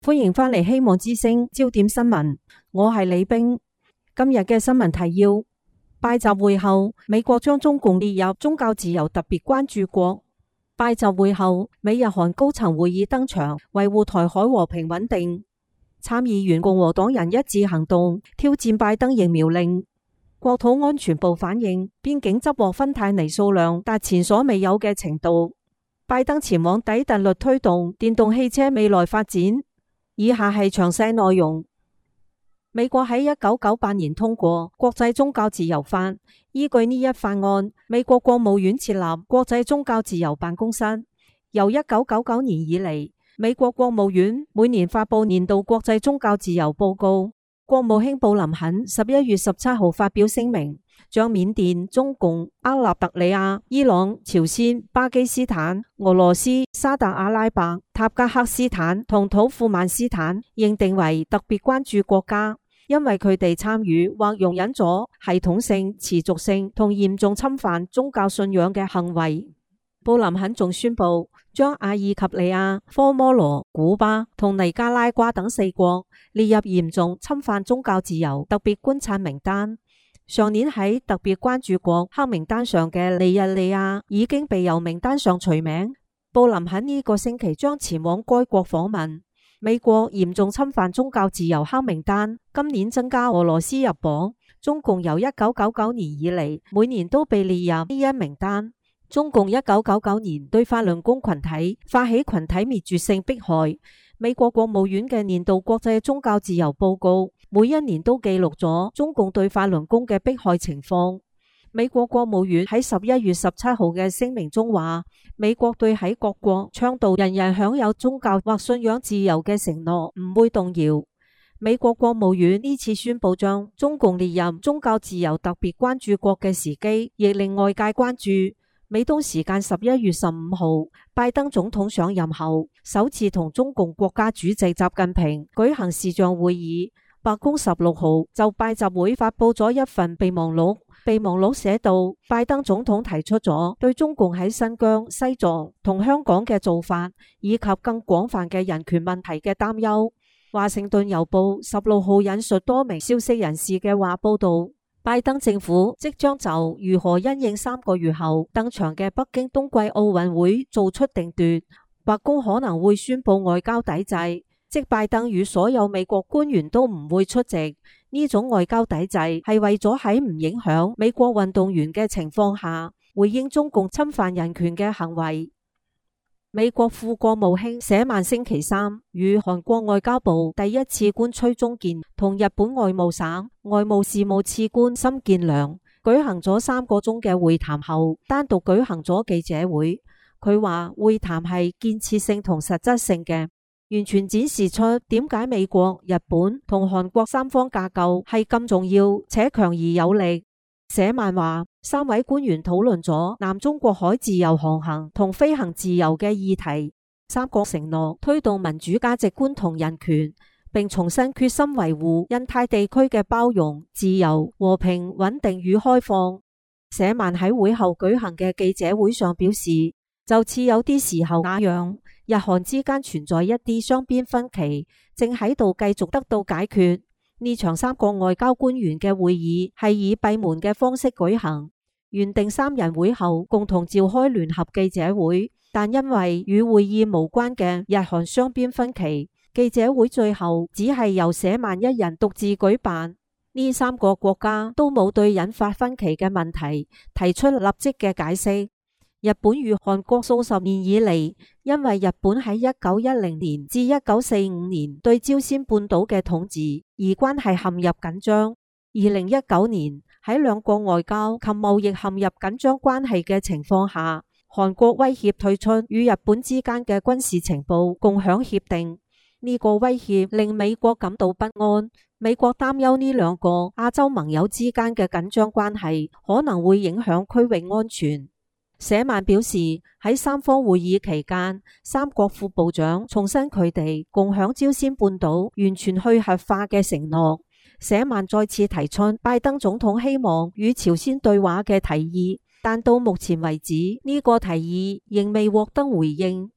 歡迎返嚟希望之聲焦點新聞，我係李冰。今日嘅新聞提要：拜習會後，美國將中共列入宗教自由特別關注國。拜習會後，美日韓高層會議登場，維護台海和平穩定。參議員共和黨人一致行動，挑戰拜登疫苗令。國土安全部反映，邊境執獲芬太尼數量達前所未有嘅程度。拜登前往底特律推動電動汽車未來發展。以下係詳細內容。美國喺1998年通過國際宗教自由法，依據呢一法案，美國國務院設立國際宗教自由辦公室。由1999年以嚟，美國國務院每年發佈年度國際宗教自由報告。國務卿布林肯11月17號發表聲明，將緬甸、中共、阿納特里亞、伊朗、朝鮮、巴基斯坦、俄羅斯、沙特阿拉伯、塔吉克斯坦同土庫曼斯坦認定為特別關注國家，因為佢哋參與或容忍咗系統性、持續性同嚴重侵犯宗教信仰嘅行為。布林肯仲宣布將阿爾及利亞、科摩羅、古巴同尼加拉瓜等4國列入嚴重侵犯宗教自由特別觀察名單。上年喺特別關注國黑名單上嘅尼日利亞已經被由名單上除名。布林肯呢個星期將前往該國訪問。美國嚴重侵犯宗教自由黑名單今年增加俄羅斯入榜，中共由1999年以嚟每年都被列入呢一名單。中共1999年對法輪功群體發起群體滅絕性迫害。美國國務院嘅年度國際宗教自由報告每一年都記錄咗中共對法輪功嘅迫害情況。美國國務院喺11月17號嘅聲明中話，美國對喺各國倡導人人享有宗教或信仰自由嘅承諾唔會動搖。美國國務院呢次宣布將中共列入宗教自由特別關注國嘅時機，亦令外界關注。美東時間11月15號，拜登總統上任後，首次同中共國家主席習近平舉行視像會議。白宮16號就拜習會發佈咗一份備忘錄，備忘錄寫到，拜登總統提出咗對中共喺新疆、西藏同香港嘅做法，以及更廣泛嘅人權問題嘅擔憂。華盛頓郵報16號引述多名消息人士嘅話報道，拜登政府即將就如何因應3個月後登場嘅北京冬季奧運會做出定奪。白宮可能會宣布外交抵制，即拜登與所有美國官員都唔會出席。呢種外交抵制係為咗喺唔影響美國運動員嘅情況下，回應中共侵犯人權嘅行為。美國副國務卿舍曼星期三與韓國外交部第一次官崔中健同日本外務省外務事務次官森健良舉行咗3個鐘嘅會談後，單獨舉行咗記者會。佢話會談係建設性同實質性嘅，完全展示出點解美國、日本同韓國3方架構係咁重要且強而有力。舍曼話，3位官員討論咗南中國海自由航行同飛行自由嘅議題，3國承諾推動民主價值觀同人權，並重新決心維護印太地區嘅包容、自由、和平、穩定與開放。舍曼喺會後舉行嘅記者會上表示，就似有啲時候那樣，日韓之間存在一啲雙邊分歧，正喺度繼續得到解決。呢場3國外交官員嘅會議係以閉門嘅方式舉行，原定3人會後共同召開聯合記者會，但因為與會議無關嘅日韓雙邊分歧，記者會最後只係由舍曼一人獨自舉辦。呢3個國家都冇對引發分歧嘅問題提出立即嘅解釋。日本與韓國數十年以嚟，因為日本喺1910年至1945年對朝鮮半島嘅統治而關係陷入緊張。2019年喺兩國外交及貿易陷入緊張關係嘅情況下，韓國威脅退出與日本之間嘅軍事情報共享協定。呢個威脅令美國感到不安。美國擔憂呢兩個亞洲盟友之間嘅緊張關係可能會影響區域安全。舍曼表示，喺3方會議期間，3國副部長重申佢哋共享朝鮮半島完全去核化嘅承諾。舍曼再次提出拜登總統希望與朝鮮對話嘅提議，但到目前為止呢個提議仍未獲得回應。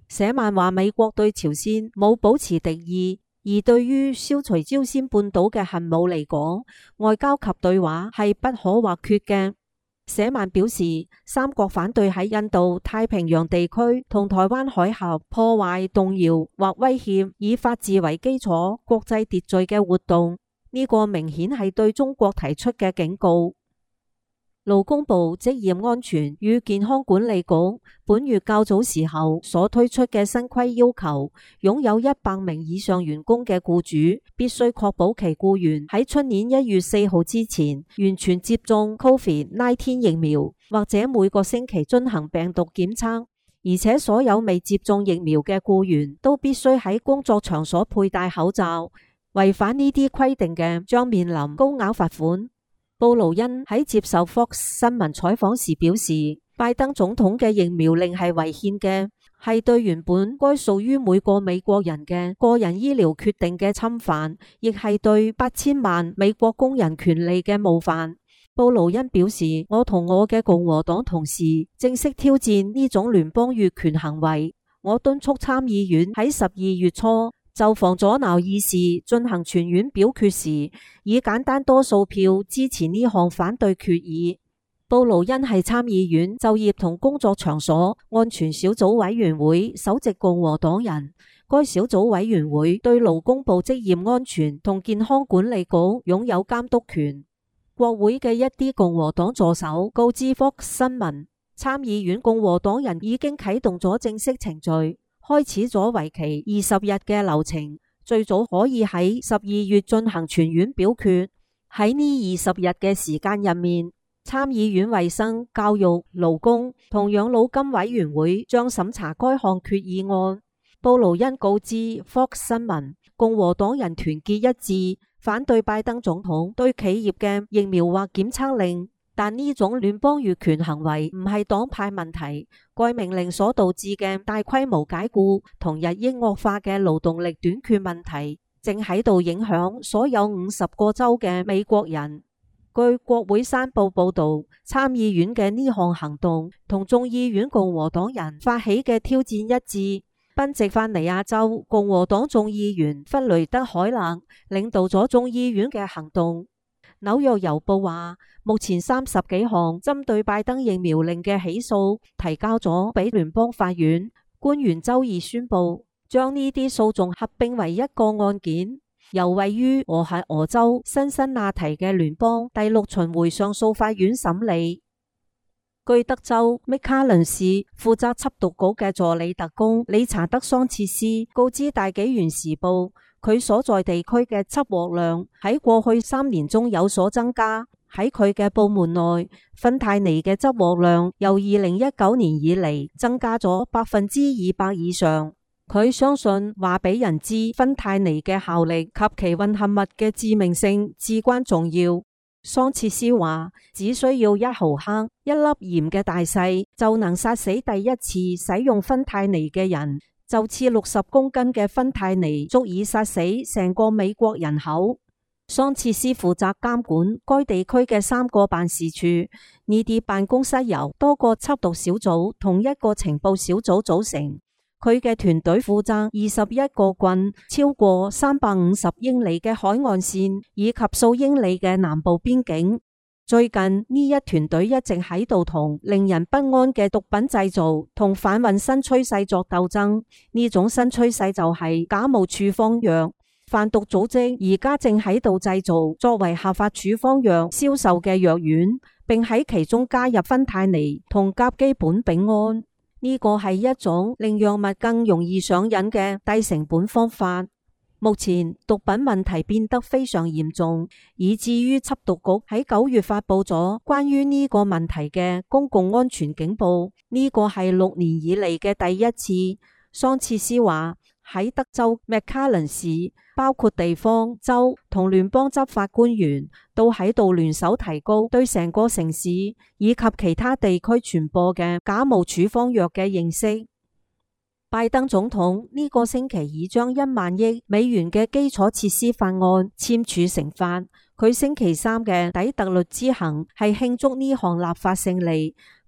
舍曼話美國對朝鮮冇保持敵意，而對於消除朝鮮半島嘅核武嚟講，外交及對話係不可或缺嘅。舍曼表示，三國反對喺印度太平洋地區同台灣海峽破壞、動搖或威脅以法治為基礎國際秩序嘅活動，呢個明顯係對中國提出嘅警告。勞工部職業安全與健康管理局本月較早時候所推出嘅新規要求，擁有100名以上員工嘅僱主必須確保其僱員喺出年1月4號之前完全接種 COVID-19 疫苗，或者每個星期進行病毒檢測，而且所有未接種疫苗嘅僱員都必須喺工作場所佩戴口罩，違反呢啲規定嘅將面臨高額罰款。布勞恩喺接受 Fox 新聞採訪時表示，拜登總統嘅疫苗令係違憲嘅，係對原本該屬於每個美國人嘅個人醫療決定嘅侵犯，亦係對8000萬美國工人權利嘅冒犯。布勞恩表示，我同我嘅共和黨同事正式挑戰呢種聯邦越權行為。我敦促參議院喺12月初就防阻撓議事進行全院表決時，以簡單多數票支持呢項反對決議。布勞恩係參議院就業同工作場所安全小組委員會首席共和黨人，該小組委員會對勞工部職業安全同健康管理局擁有監督權。國會嘅一啲共和黨助手告知 Fox 新聞，參議院共和黨人已經啟動咗正式程序，開始咗為期20日嘅流程，最早可以喺12月進行全院表決。喺呢20日嘅時間入面，參議院衛生、教育、勞工同養老金委員會將審查該項決議案。布勞恩告知 Fox 新聞，共和黨人團結一致反對拜登總統對企業嘅疫苗或檢測令。但呢種聯邦越權行為唔係黨派問題，該命令所導致嘅大規模解僱同日益惡化嘅勞動力短缺問題，正喺度影響所有50個州嘅美國人。據國會山報報導，參議院嘅呢項行動同眾議院共和黨人發起嘅挑戰一致。賓夕法尼亞州共和黨眾議員弗雷德海勒領導咗眾議院嘅行動。紐約郵報話，目前30幾項針對拜登疫苗令嘅起訴提交咗俾聯邦法院。官員周二宣布，將呢啲訴訟合併為一個案件，由位於俄亥俄州辛辛那提嘅聯邦第6巡迴上訴法院審理。據德州密卡倫市負責緝毒局嘅助理特工理查德桑切斯告知大紀元時報，佢所在地區嘅緝獲量喺過去3年中有所增加。喺佢嘅部門內，芬太尼嘅緝獲量由2019年以嚟增加咗200%以上。佢相信話俾人知芬太尼嘅效力及其混合物嘅致命性至關重要。桑切斯話，只需要1毫克一粒鹽嘅大細就能殺死第一次使用芬太尼嘅人，就似60公斤嘅芬太尼足以殺死成個美國人口。桑切斯負責監管該地區嘅3個辦事處，呢啲辦公室由多個緝毒小組同一個情報小組組成。佢嘅團隊負責21個郡、超過350英里嘅海岸線以及數英里嘅南部邊境。最近呢一團隊一直喺度同令人不安嘅毒品製造同販運新趨勢作鬥爭。呢種新趨勢就係假冒處方藥。販毒組織而家正喺度製造作為合法處方藥銷售嘅藥丸，並喺其中加入芬太尼同甲基苯丙胺。呢個係一種令藥物更容易上癮嘅低成本方法。目前毒品問題變得非常嚴重，以至於緝毒局喺9月發佈咗關於呢個問題嘅公共安全警報。呢個係6年以嚟嘅第一次。桑切斯話，喺德州密卡倫市，包括地方、州同聯邦執法官員都喺度聯手提高對成個城市以及其他地區傳播嘅假冒處方藥嘅認識。拜登總統呢個星期已將1萬億美元嘅基礎設施法案簽署成法。佢星期3嘅底特律之行係慶祝呢項立法勝利。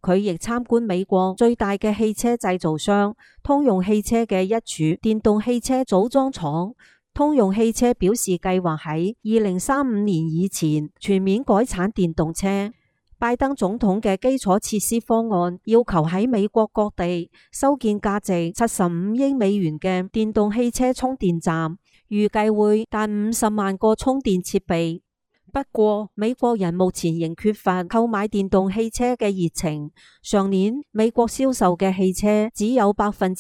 佢亦參觀美國最大嘅汽車製造商通用汽車嘅一處電動汽車組裝廠。通用汽車表示計劃喺2035年以前全面改產電動車。拜登總統嘅基礎設施方案要求喺美國各地修建價值75億美元嘅電動汽車充電站，預計會達50萬個充電設備。不過，美國人目前仍缺乏購買電動汽車嘅熱情。上年美國銷售嘅汽車只有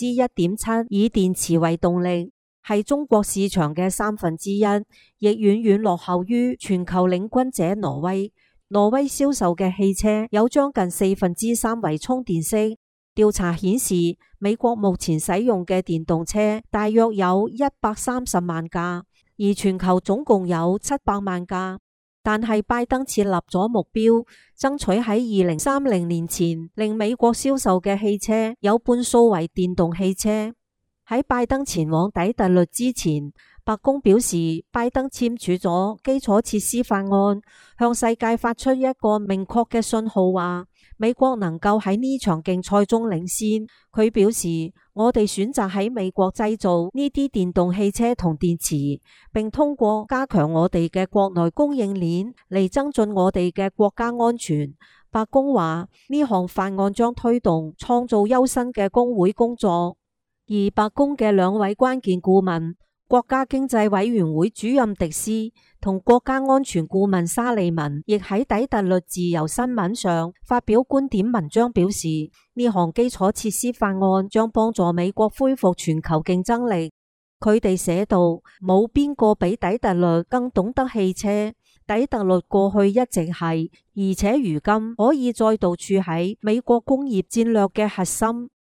1.7%以電池為動力，係中國市場嘅1/3，亦遠遠落後於全球領軍者挪威。挪威銷售嘅汽車有將近3/4為充電式。調查顯示，美國目前使用嘅電動車大約有130萬架，而全球總共有700萬架。但係拜登設立咗目標，爭取喺2030年前令美國銷售嘅汽車有半數為電動汽車。喺拜登前往底特律之前，白宮表示拜登簽署咗基礎設施法案，向世界發出一個明確嘅信號，話美國能夠喺呢場競賽中領先。佢表示，我哋選擇喺美國製造呢啲電動汽車同電池，並通過加強我哋嘅國內供應鏈嚟增進我哋嘅國家安全。白宮話呢項法案將推動創造優生嘅工會工作。而白宮嘅兩位關鍵顧問，國家經濟委員會主任迪斯同國家安全顧問沙利文，亦喺底特律自由新聞上發表觀點文章，表示呢項基礎設施法案將幫助美國恢復全球競爭力。佢哋寫道：冇邊個比底特律更懂得汽車。底特律過去一直係，而且如今可以再度處喺美國工業戰略嘅核心。